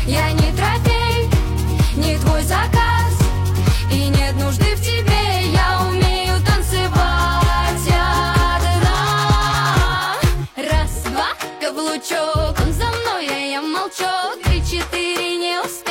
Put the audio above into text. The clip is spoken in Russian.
Я не трофей, не твой заказ, и нет нужды в тебе, я умею танцевать. Раз, два, каблучок, он за мной, а я молчу. 3, 4, не успел.